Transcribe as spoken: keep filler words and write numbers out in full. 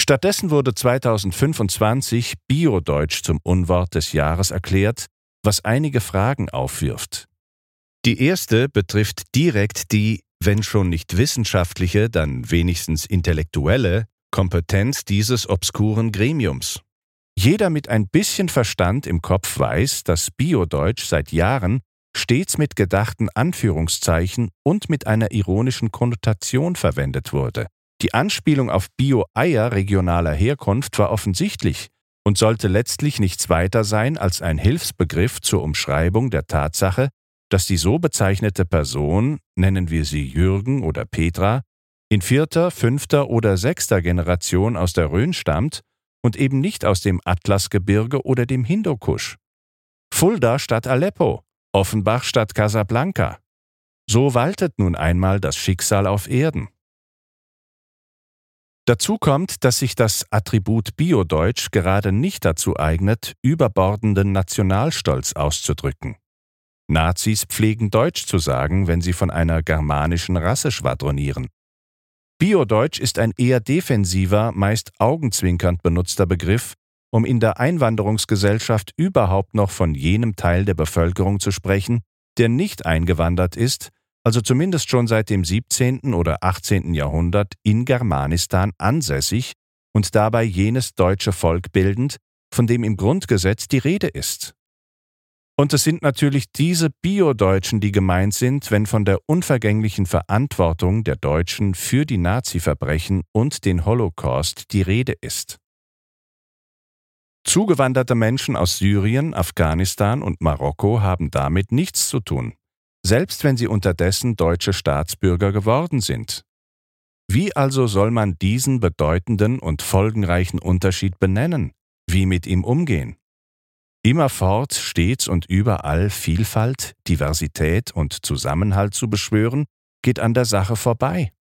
Stattdessen wurde zweitausendfünfundzwanzig Biodeutsch zum Unwort des Jahres erklärt, was einige Fragen aufwirft. Die erste betrifft direkt die, wenn schon nicht wissenschaftliche, dann wenigstens intellektuelle Kompetenz dieses obskuren Gremiums. Jeder mit ein bisschen Verstand im Kopf weiß, dass Biodeutsch seit Jahren stets mit gedachten Anführungszeichen und mit einer ironischen Konnotation verwendet wurde. Die Anspielung auf Bio-Eier regionaler Herkunft war offensichtlich und sollte letztlich nichts weiter sein als ein Hilfsbegriff zur Umschreibung der Tatsache, dass die so bezeichnete Person, nennen wir sie Jürgen oder Petra, in vierter, fünfter oder sechster Generation aus der Rhön stammt und eben nicht aus dem Atlasgebirge oder dem Hindukusch. Fulda statt Aleppo, Offenbach statt Casablanca. So waltet nun einmal das Schicksal auf Erden. Dazu kommt, dass sich das Attribut Biodeutsch gerade nicht dazu eignet, überbordenden Nationalstolz auszudrücken. Nazis pflegen Deutsch zu sagen, wenn sie von einer germanischen Rasse schwadronieren. Biodeutsch ist ein eher defensiver, meist augenzwinkernd benutzter Begriff, um in der Einwanderungsgesellschaft überhaupt noch von jenem Teil der Bevölkerung zu sprechen, der nicht eingewandert ist, also zumindest schon seit dem siebzehnten oder achtzehnten Jahrhundert in Germanistan ansässig und dabei jenes deutsche Volk bildend, von dem im Grundgesetz die Rede ist. Und es sind natürlich diese Biodeutschen, die gemeint sind, wenn von der unvergänglichen Verantwortung der Deutschen für die Nazi-Verbrechen und den Holocaust die Rede ist. Zugewanderte Menschen aus Syrien, Afghanistan und Marokko haben damit nichts zu tun, selbst wenn sie unterdessen deutsche Staatsbürger geworden sind. Wie also soll man diesen bedeutenden und folgenreichen Unterschied benennen? Wie mit ihm umgehen? Immerfort, stets und überall Vielfalt, Diversität und Zusammenhalt zu beschwören, geht an der Sache vorbei.